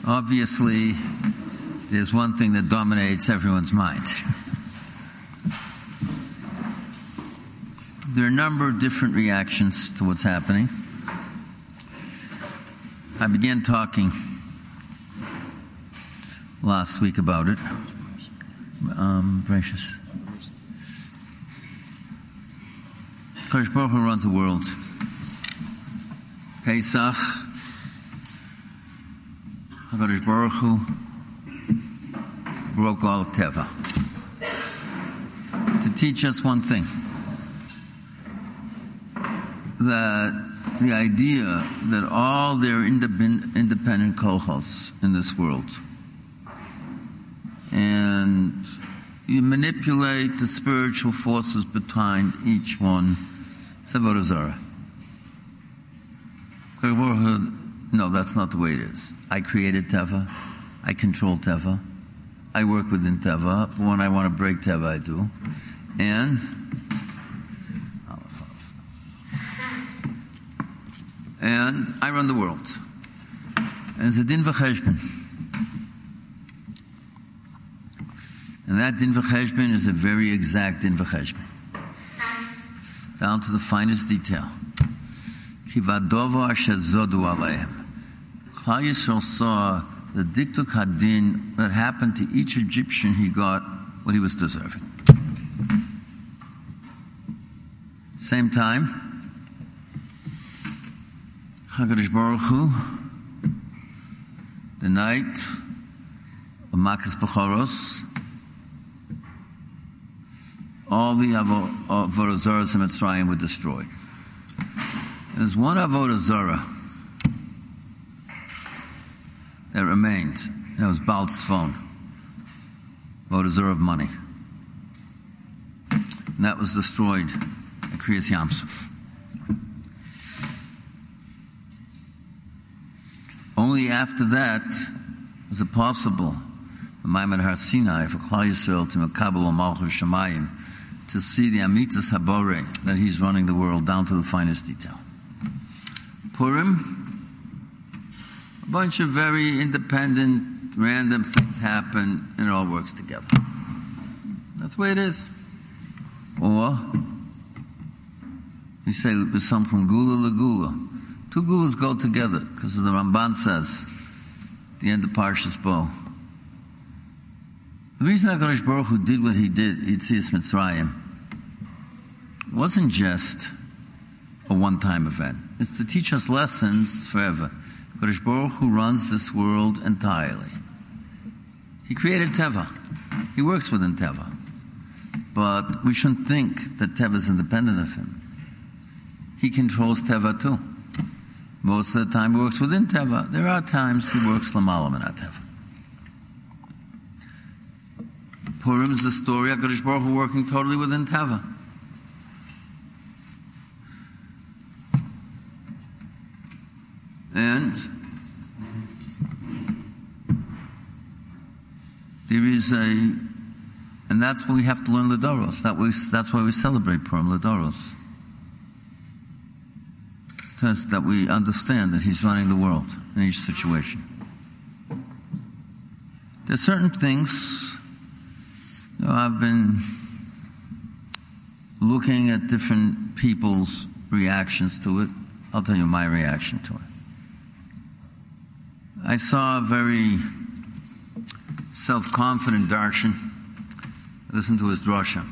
Obviously, there's one thing that dominates everyone's mind. There are a number of different reactions to what's happening. I began talking last week about it. Gracious. Kadosh Baruch Hu runs the world. Pesach, HaKadosh Baruch Hu broke all Teva to teach us one thing, that the idea that all their independent kochos in this world, and you manipulate the spiritual forces behind each one, it's avodah zarah. No, that's not the way it is. I created Teva. I control Teva. I work within Teva. But when I want to break Teva, I do. And I run the world. And it's a din v'cheshbon. And that din v'cheshbon is a very exact din v'cheshbon, down to the finest detail. Kivadovo asher zodu aleim. Klal Yisrael saw the diktuk hadin that happened to each Egyptian. He got what he was deserving. Same time, HaKadosh Baruch Hu, the night of Makas Bechoros, all the avodah zaras in Mitzrayim were destroyed. There's one avodah zarah that remained. That was Baal Tzfon, avodah zarah of money. And that was destroyed at Kriyas Yamsuf. Only after that was it possible, the Maimon Har Sinai, for Klal Yisrael to Mekabel o Malchus Shemayim, to see the Amitas Habore, that he's running the world down to the finest detail. Purim, a bunch of very independent, random things happen, and it all works together. That's the way it is. Or, we say, some from Gula Lagula. Two Gulas go together, because the Ramban says, at the end of Parshas Bo, the reason HaKadosh Baruch Hu did what he did, Yetzias Mitzrayim, wasn't just a one-time event. It's to teach us lessons forever. HaKadosh Baruch Hu runs this world entirely. He created Teva. He works within Teva. But we shouldn't think that Teva is independent of him. He controls Teva too. Most of the time he works within Teva. There are times he works L'malam in Teva. Purim is the story of HaKadosh Baruch Hu working totally within Teva. And there is and that's what we have to learn L'doros. That's why we celebrate Purim L'doros. That we understand that he's running the world in each situation. There are certain things, I've been looking at different people's reactions to it. I'll tell you my reaction to it. I saw a very self-confident darshan. I listened to his drasha.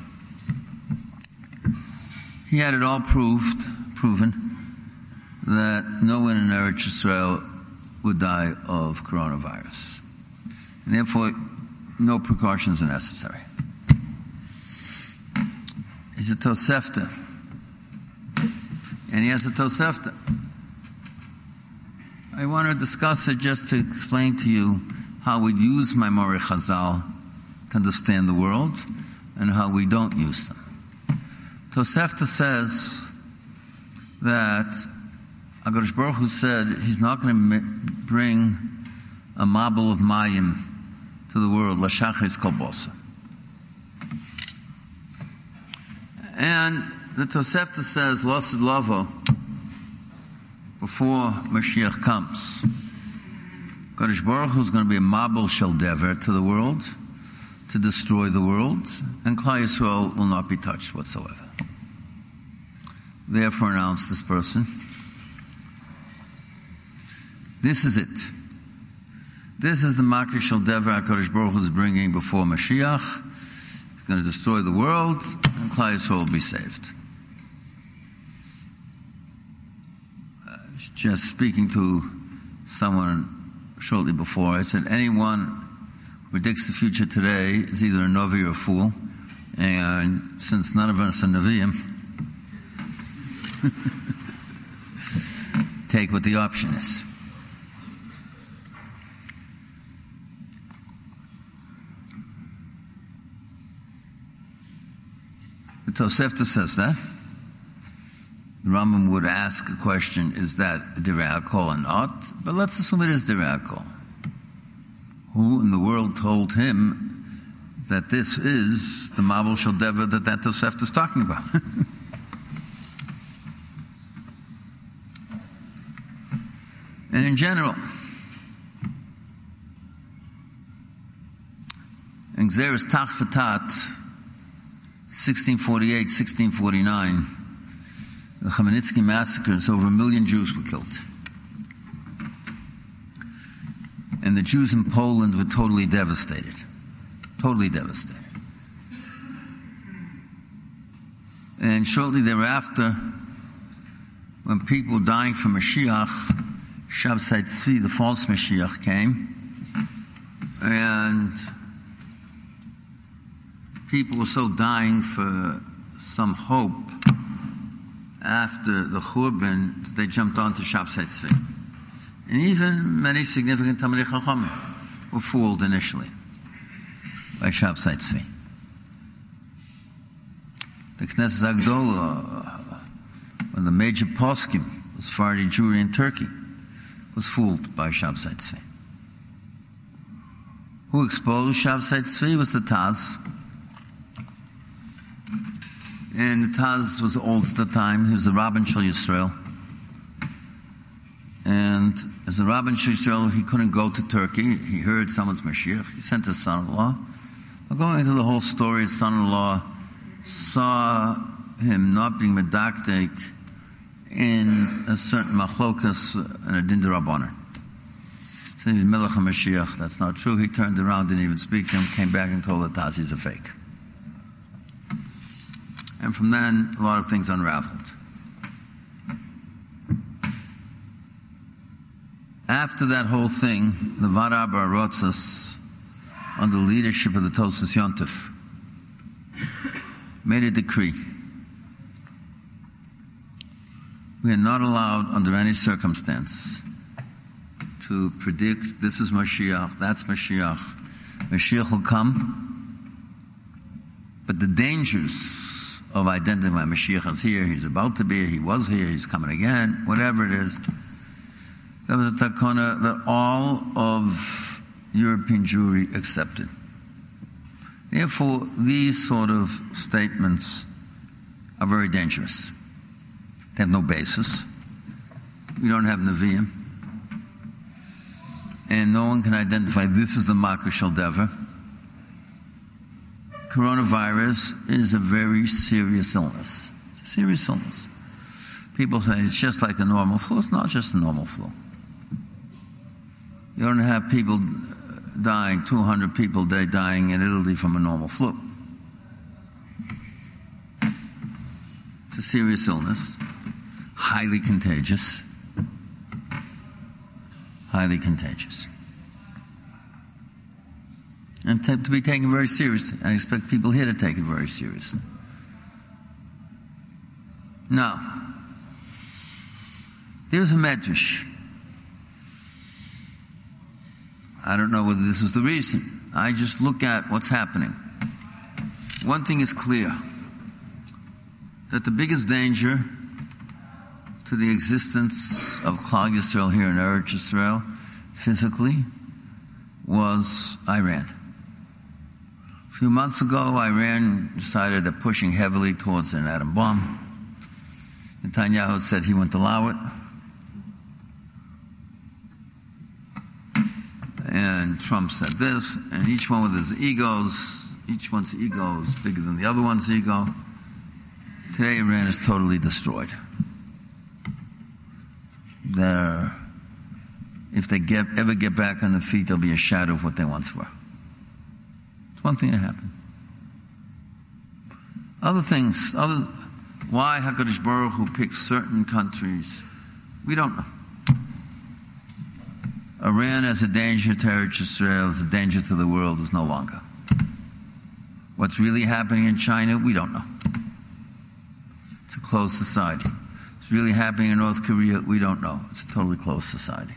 He had it all proven, that no one in Eretz Yisrael would die of coronavirus. And therefore, no precautions are necessary. He's a Tosefta. And he has a Tosefta. I want to discuss it just to explain to you how we use Maimorei Chazal to understand the world and how we don't use them. Tosefta says that HaKadosh Baruch Hu said he's not going to bring a mabel of mayim to the world, l'shachris kol bosa. And the Tosefta says, Lasid Lavo, before Mashiach comes, Kadosh Baruch Hu is going to be a Mabul Shel Dever to the world, to destroy the world, and Klal Yisrael will not be touched whatsoever. Therefore announced this person. This is it. This is the Makir Shel Dever HaKadosh Baruch Hu is bringing before Mashiach. He's going to destroy the world, and Klal Yisrael will be saved. Just speaking to someone shortly before, I said, anyone who predicts the future today is either a Novi or a fool, and since none of us are Nevi'im, take what the option is. The Tosefta says that. The Rambam would ask a question, is that Divrei HaKol or not? But let's assume it is Divrei HaKol. Who in the world told him that this is the Mabul Shel Dever that Tosefta is talking about? And in general, in Gzeres Tach V'Tat, 1648, 1649, the Khmelnytsky massacres, over 1 million Jews were killed. And the Jews in Poland were totally devastated. Totally devastated. And shortly thereafter, when people were dying for Mashiach, Shabtai Tzvi, the false Mashiach, came, and people were so dying for some hope after the Churban, they jumped onto Shabtai Tzvi. And even many significant Talmidei Chachamim were fooled initially by Shabtai Tzvi. The Knesset Agdola, when the major poskim was Sephardi Jewry in Turkey, was fooled by Shabtai Tzvi. Who exposed Shabtai Tzvi was the Taz. And the Taz was old at the time. He was the Rabban Shel Yisrael. And as a Rabban Shel Yisrael, he couldn't go to Turkey. He heard someone's Mashiach. He sent his son-in-law. Going into the whole story, his son-in-law saw him not being medaktek in a certain machlokas and a din d'Rabbanan. So he's Melech HaMashiach. That's not true. He turned around, didn't even speak to him, came back and told the Taz he's a fake. And from then, a lot of things unraveled. After that whole thing, the Vara Barotzas, under the leadership of the Tosas Yontif, made a decree. We are not allowed, under any circumstance, to predict this is Mashiach, that's Mashiach. Mashiach will come, but the dangers of identifying Mashiach is here, he's about to be here, he was here, he's coming again, whatever it is. That was a takana that all of European Jewry accepted. Therefore, these sort of statements are very dangerous. They have no basis. We don't have Nevi'im. And no one can identify this is the Makir Shel Dever. Coronavirus is a very serious illness. It's a serious illness. People say it's just like a normal flu. It's not just a normal flu. You don't have people dying, 200 people a day dying in Italy from a normal flu. It's a serious illness, highly contagious. Highly contagious. And to be taken very seriously. I expect people here to take it very seriously. Now, there's a medrash. I don't know whether this was the reason. I just look at what's happening. One thing is clear, that the biggest danger to the existence of Klal Yisrael here in Eretz Yisrael, physically, was Iran. A few months ago, Iran decided they're pushing heavily towards an atom bomb. Netanyahu said he wouldn't allow it. and Trump said this, and each one with his egos, each one's ego is bigger than the other one's ego. Today, Iran is totally destroyed. If they ever get back on their feet, there'll be a shadow of what they once were. It's one thing that happened. Other things, why HaKadosh Baruch Hu picks certain countries, we don't know. Iran as a danger to Eretz Yisrael, as a danger to the world, is no longer. What's really happening in China, we don't know. It's a closed society. What's really happening in North Korea, we don't know. It's a totally closed society.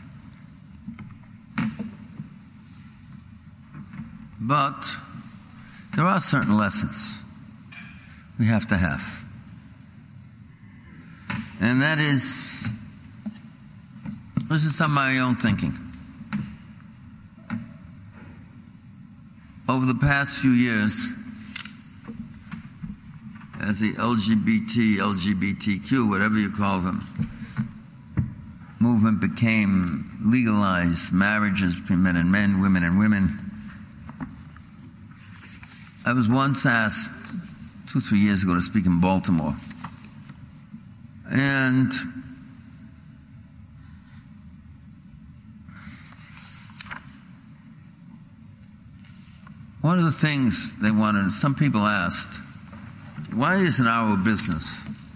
But there are certain lessons we have to have. And that is, this is some of my own thinking. Over the past few years, as the LGBTQ, whatever you call them, movement became legalized, marriages between men and men, women and women. I was once asked 2-3 years ago to speak in Baltimore. And one of the things they wanted, some people asked, why isn't our business,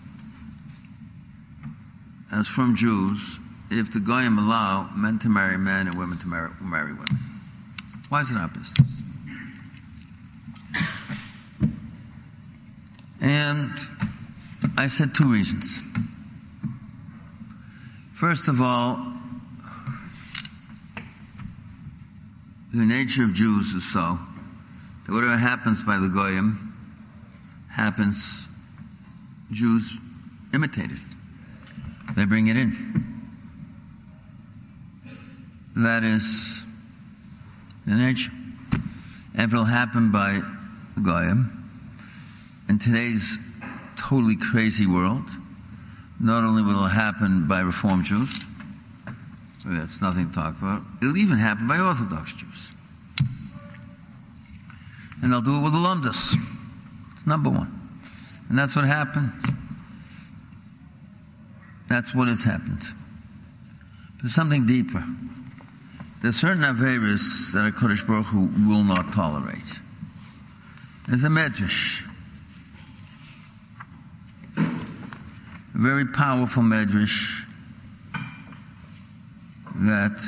as from Jews, if the Goyim allow men to marry men and women to marry women? Why is it our business? And I said 2 reasons. First of all, the nature of Jews is so that whatever happens by the Goyim happens, Jews imitate it. They bring it in. That is the nature. And if it'll happen by the Goyim, in today's totally crazy world, not only will it happen by Reform Jews, that's nothing to talk about, it'll even happen by Orthodox Jews. And they'll do it with the Lumdus. It's number one. And that's what happened. That's what has happened. But there's something deeper. There are certain Averis that HaKadosh Baruch Hu will not tolerate. There's a Medrash. A very powerful Medrash that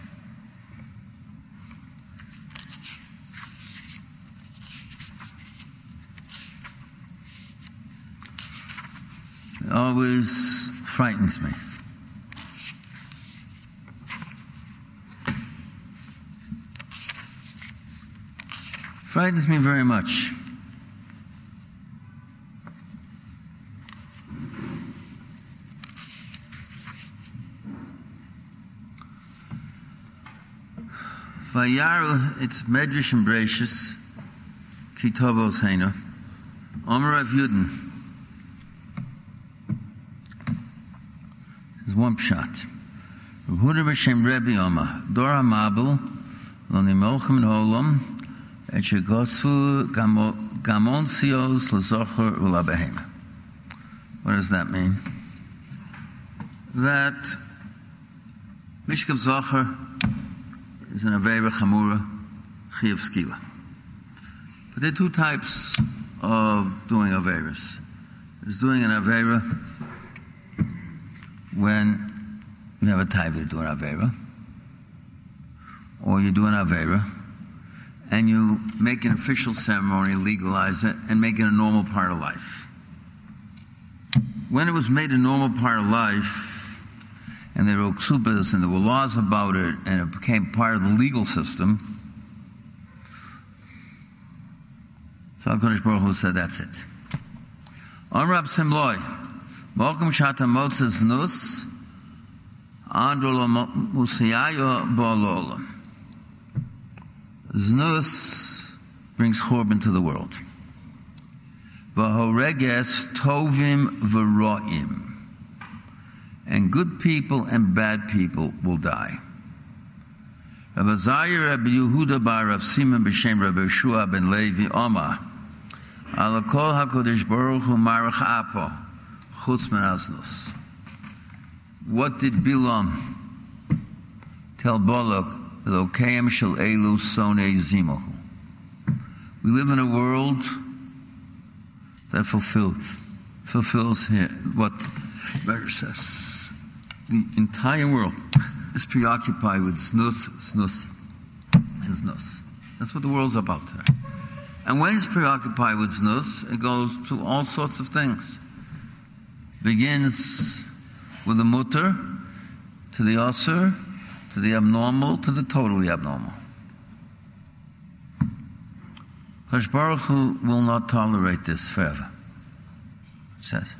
always frightens me. Frightens me very much. Vayaru, it's Medrash and Bereshis, Kitobos Heina, Omer of Yudin. There's one pshat. Huda b'shem Rebbe Omer, Dor HaMabel, Lo nimolchem Olam, Et shegosfu gamonsios l'zocher u'labehema. What does that mean? That Mishkav Zocher is an Aveira Chamura, Chiyav Skila. But there are 2 types of doing Aveiras. There's doing an Aveira when you have a taiva to do an Aveira, or you do an Aveira and you make an official ceremony, legalize it, and make it a normal part of life. When it was made a normal part of life, and there were ksubas and there were laws about it, and it became part of the legal system, so HaKadosh Baruch Hu said, that's it. On Rab Simloi, Mokum Shata Motzes Nus, Androlo Musiyayo Bololam. Znus brings churban to the world. V'horeges tovim v'ro'im. And good people and bad people will die. Rabbi Zayir Rabbi Yehuda bar Rav Simon b'shem Rabbi Yeshua ben Levi Omar. Ala kol HaKadosh Baruch Hu marach apo chutz min aznus. What did Bilam tell Balak? Elokeim shel elu sonei zimahu. We live in a world that fulfills here what Meir says. The entire world is preoccupied with snus, and snus. That's what the world's about today. And when it's preoccupied with snus, it goes to all sorts of things. Begins with the mutter, to the asur, to the abnormal, to the totally abnormal. Kadosh Baruch Hu will not tolerate this forever. It says,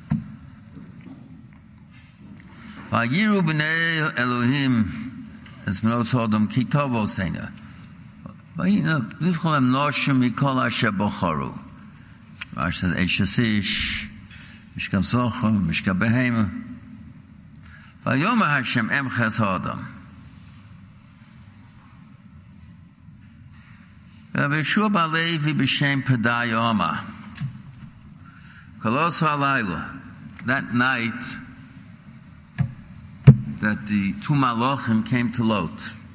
Vayiru b'nei Elohim es b'not Sodom ki tov oseina. Vayina livcholem noshim mikol asher bocharu. Rashi says, Eish Asish, Mishkav Zochar, Mishkav Behema. Vayomer Hashem emches ha'adam. Rabbi Yeshua bar Levi b'shem Pedai Omar. Kolos ha'layla. That night that the two Malachim came to Lot.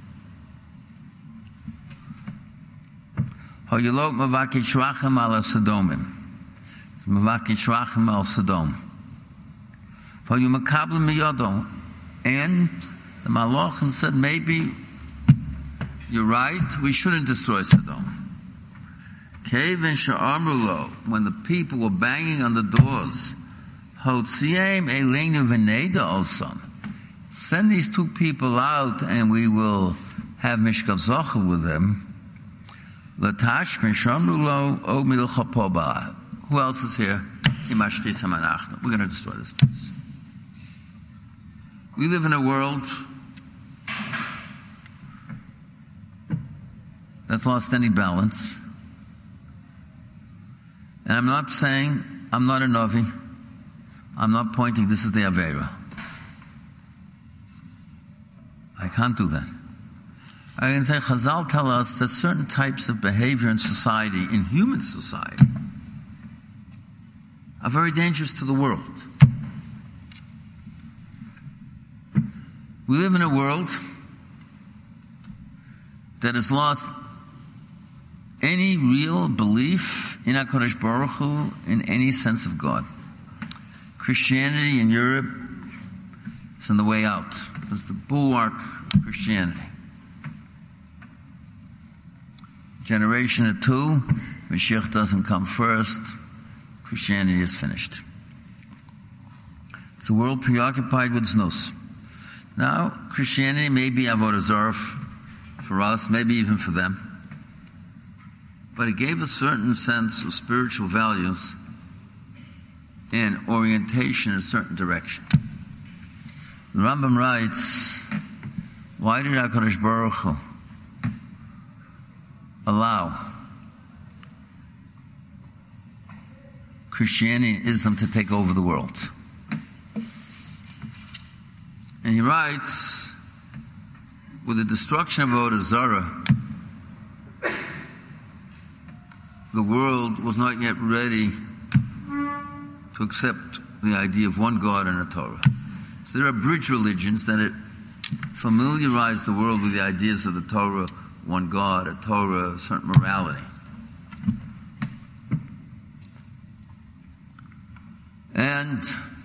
Hayolot mavakish rachem ala Sodomim. Mavakish rachem al Sodom. Vayumakabel miyodom. And the Malachim said, maybe you're right, we shouldn't destroy Sodom. Kevin sha'amrulo, when the people were banging on the doors, Hotziem Elenu v'neda olson. Send these two people out and we will have Mishkav Zochar with them. Latash mishamrulo o milchapoba. Who else is here? We're going to destroy this place. We live in a world that's lost any balance. And I'm not saying, I'm not a Navi. I'm not pointing, this is the Avera. I can't do that. I can say, Chazal tell us that certain types of behavior in society, in human society, are very dangerous to the world. We live in a world that has lost any real belief in HaKadosh Baruch Hu in any sense of God. Christianity in Europe is on the way out. It's the bulwark of Christianity. Generation or two, Mashiach doesn't come first, Christianity is finished. It's a world preoccupied with znus. Now, Christianity may be avodah zarah for us, maybe even for them. But it gave a certain sense of spiritual values and orientation in a certain direction. The Rambam writes, why did HaKadosh Baruch Hu allow Christianity and Islam to take over the world? And he writes, with the destruction of Avodah Zarah, the world was not yet ready to accept the idea of one God and a Torah. So there are bridge religions that familiarize the world with the ideas of the Torah, one God, a Torah, a certain morality. And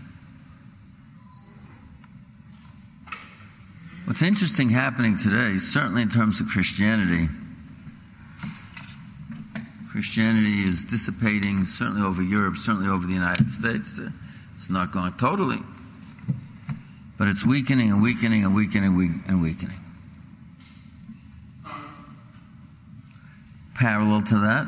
what's interesting happening today, certainly in terms of Christianity, Christianity is dissipating, certainly over Europe, certainly over the United States. It's not going totally, but it's weakening and weakening and weakening and weakening. Parallel to that,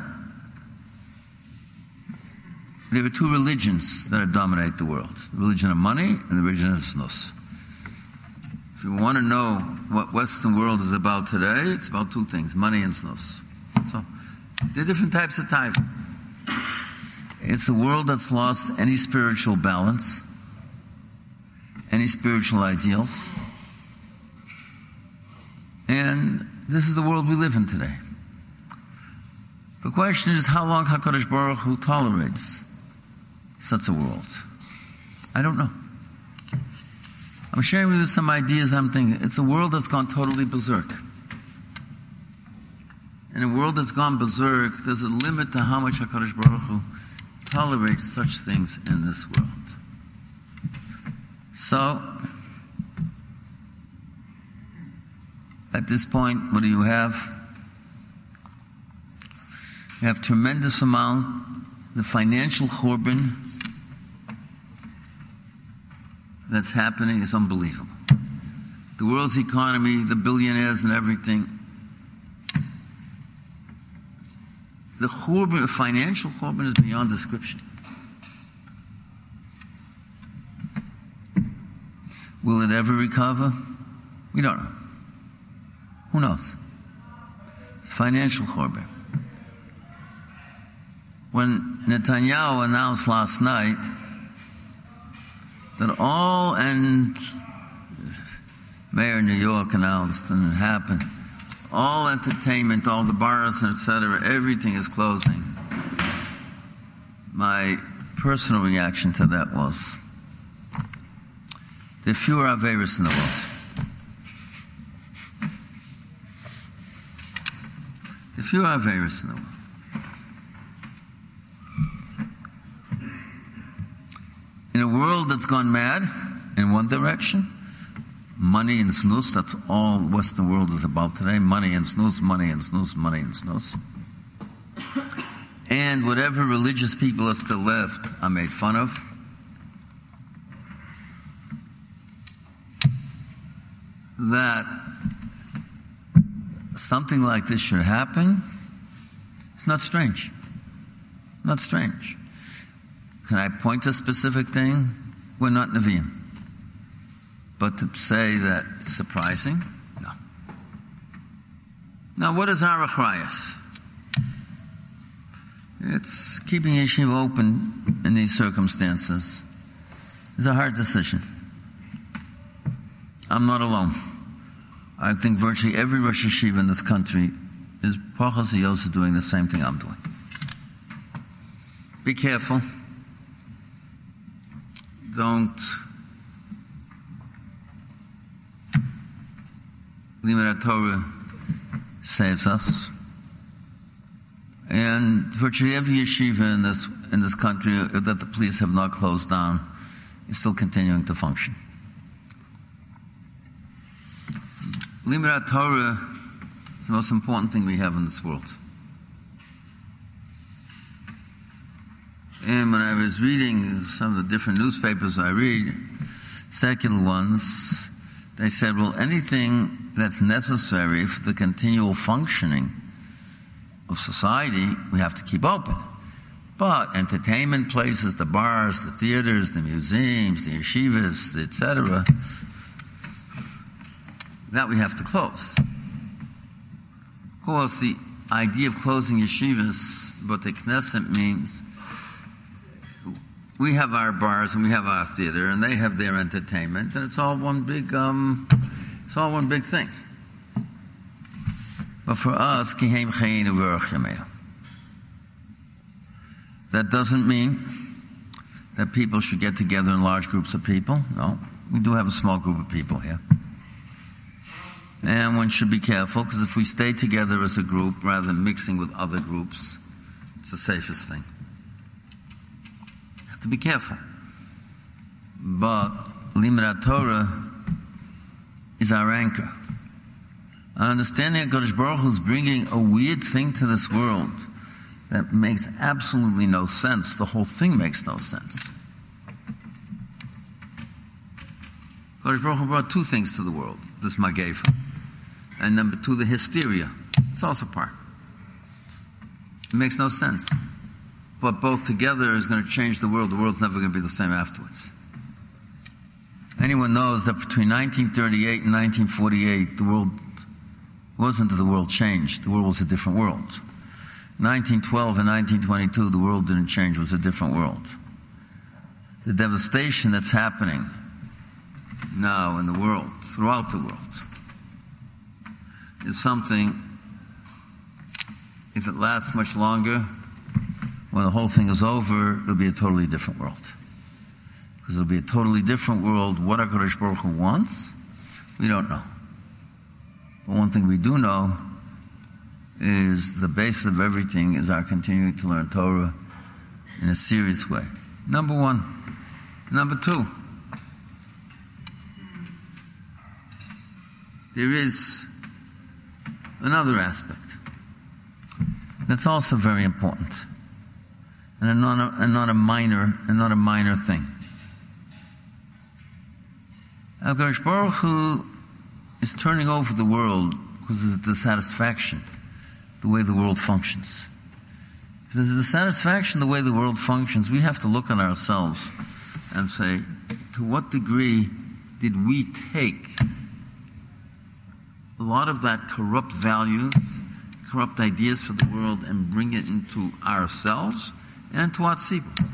there are two religions that dominate the world: the religion of money and the religion of snus. If you want to know what Western world is about today, it's about two things: money and snus. So there are different types of tithing. It's a world that's lost any spiritual balance, any spiritual ideals, and this is the world we live in today. The question is how long HaKadosh Baruch Hu tolerates such a world. I don't know. I'm sharing with you some ideas. I'm thinking it's a world that's gone totally berserk. In a world that's gone berserk, there's a limit to how much HaKadosh Baruch Hu tolerates such things in this world. So, at this point, what do you have? You have tremendous amount. The financial churban that's happening is unbelievable. The world's economy, the billionaires and everything. The churban, financial churban is beyond description. Will it ever recover? We don't know. Who knows? It's financial churban. When Netanyahu announced last night that and Mayor of New York announced, and it happened, all entertainment, all the bars, etc., everything is closing. My personal reaction to that was, there are fewer Averis in the world. There are fewer Averis in the world. In a world that's gone mad in one direction, money and snus, that's all Western world is about today. Money and snus, money and snus, money and snus. And whatever religious people are still left are made fun of. That something like this should happen, it's not strange. Not strange. Can I point to a specific thing? We're not Nevi'im. But to say that it's surprising? No. Now, what is our achrayus? It's keeping yeshiva open in these circumstances. It's a hard decision. I'm not alone. I think virtually every Rosh Yeshiva in this country is Pachas Yosef doing the same thing I'm doing. Be careful. Don't Limud Torah saves us, and virtually every yeshiva in this country that the police have not closed down is still continuing to function. Limud Torah is the most important thing we have in this world. And when I was reading some of the different newspapers I read, secular ones, they said, well, anything that's necessary for the continual functioning of society, we have to keep open. But entertainment places, the bars, the theaters, the museums, the yeshivas, etc., that we have to close. Of course, the idea of closing yeshivas, Botei Knesset, means we have our bars and we have our theater and they have their entertainment, and it's all one big thing. But for us, Kihem Chayinu V'Orach Yameinu. That doesn't mean that people should get together in large groups of people. No, we do have a small group of people here. And one should be careful, because if we stay together as a group rather than mixing with other groups, it's the safest thing. To be careful. But Limud Torah is our anchor. Our understanding that HaKadosh Baruch Hu is bringing a weird thing to this world that makes absolutely no sense. The whole thing makes no sense. HaKadosh Baruch Hu brought two things to the world. This Mageva. And number two, the hysteria. It's also part. It makes no sense. But both together is going to change the world. The world's never going to be the same afterwards. Anyone knows that between 1938 and 1948, the world wasn't that the world changed. The world was a different world. 1912 and 1922, the world didn't change. It was a different world. The devastation that's happening now in the world, throughout the world, is something, if it lasts much longer, when the whole thing is over, it'll be a totally different world. Because it'll be a totally different world. What HaKadosh Baruch Hu wants, we don't know. But one thing we do know is the basis of everything is our continuing to learn Torah in a serious way. Number one. Number two, there is another aspect that's also very important, and not a minor thing. HaKadosh Baruch Hu is turning over the world because of the dissatisfaction, the way the world functions. If there's a dissatisfaction the way the world functions, we have to look at ourselves and say, to what degree did we take a lot of that corrupt values, corrupt ideas for the world, and bring it into ourselves and to our tzibur?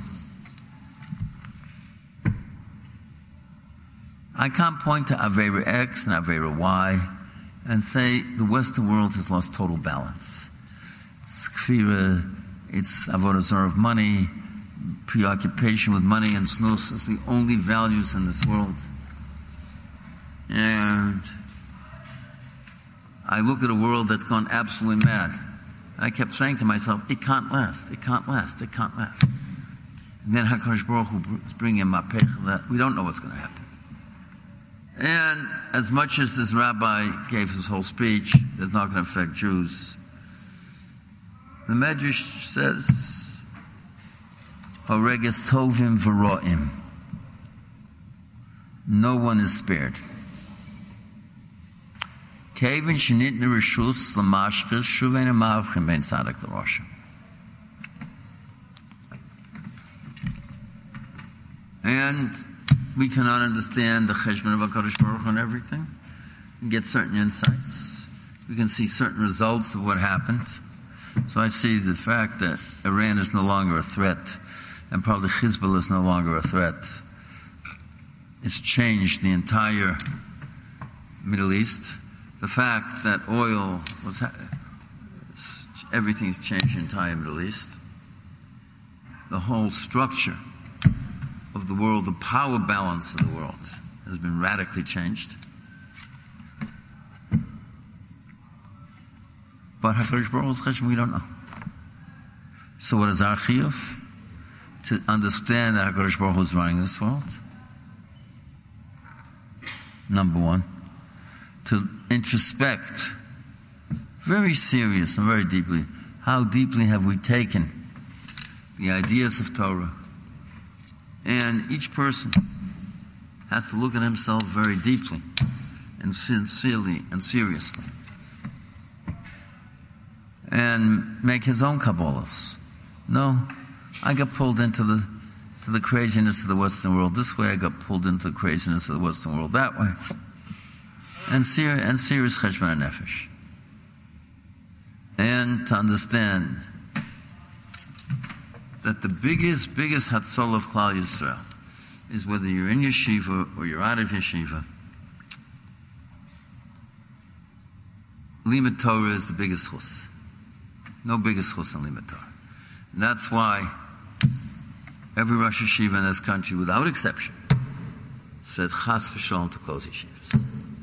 I can't point to Avera X and Avera Y and say the Western world has lost total balance. It's kfira, it's avodah zarah of money, preoccupation with money and snus is the only values in this world. And I look at a world that's gone absolutely mad. I kept saying to myself, it can't last, it can't last, it can't last. And then HaKadosh Baruch Hu is bringing mapech that we don't know what's going to happen. And as much as this rabbi gave his whole speech, that's not going to affect Jews, the Medrash says, Horeges tovim v'ro'im. No one is spared. Kevin shenit nereshus l'mashkes shuvein ma'avchim ben tzaddik l'rosha. And we cannot understand the cheshbon of HaKadosh Baruch Hu and everything. We get certain insights. We can see certain results of what happened. So I see the fact that Iran is no longer a threat, and probably Hezbollah is no longer a threat. It's changed the entire Middle East. The fact that oil was, everything's changed the entire Middle East. The whole structure of the world, the power balance of the world has been radically changed. But HaKadosh Baruch Hu's cheshbon, we don't know. So what is our chiyuv? To understand that HaKadosh Baruch Hu is running this world. Number one. To introspect very serious and very deeply, how deeply have we taken the ideas of Torah? And each person has to look at himself very deeply and sincerely and seriously and make his own Kabbalahs. No, I got pulled into the craziness of the Western world this way, I got pulled into the craziness of the Western world that way. And serious cheshbon nefesh. And to understand that the biggest hatzolah of Klal Yisrael is whether you're in yeshiva or you're out of yeshiva. Limud Torah is the biggest chus. No biggest chus than Limud Torah. And that's why every Rosh Yeshiva in this country, without exception, said chas v'shalom to close yeshivas.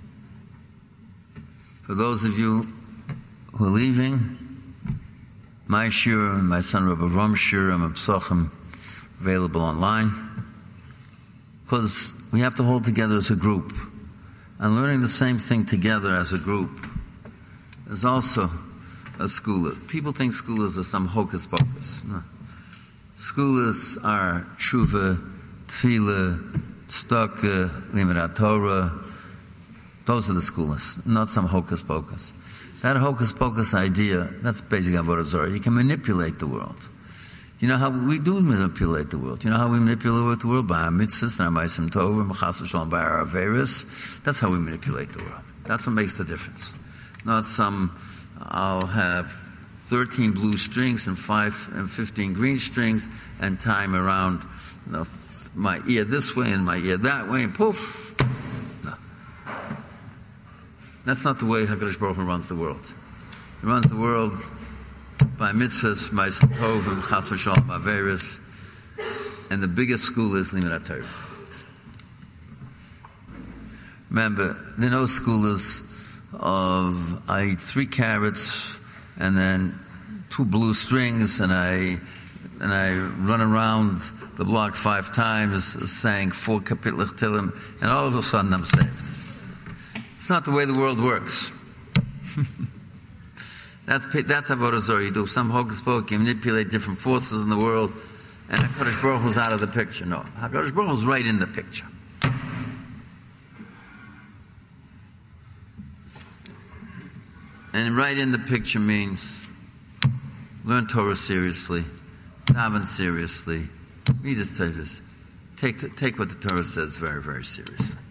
For those of you who are leaving, my shir, my son Rabbi Avram shir, I'm a psochim available online, because we have to hold together as a group. And learning the same thing together as a group is also a skula. People think skulas are some hocus pocus. No. Skulas are tshuva, tefillah, tzedakah, limud Torah. Those are the skulas, not some hocus pocus. That hocus pocus idea, that's basically avodah zarah. You can manipulate the world. You know how we do manipulate the world. You know how we manipulate the world? By our mitzvahs, and our ma'asim tovim, chas v'shalom, by our averos. That's how we manipulate the world. That's what makes the difference. Not some, I'll have 13 blue strings and 15 green strings and time around, my ear this way and my ear that way, and poof. No. That's not the way HaKadosh Baruch Hu runs the world. He runs the world by mitzvahs, by tovim, chas v'shalom, averis, and the biggest school is Limud HaTorah. Remember, there are no schoolers of I eat 3 carrots and then 2 blue strings and I run around the block 5 times saying 4 kapitlach tilim and all of a sudden I'm saved. It's not the way the world works. That's avodah zarah. You do some hocus pocus, you manipulate different forces in the world, and HaKadosh Baruch Hu's out of the picture. No, HaKadosh Baruch Hu's right in the picture. And right in the picture means learn Torah seriously, daven seriously, read his Torah. Take what the Torah says very, very seriously.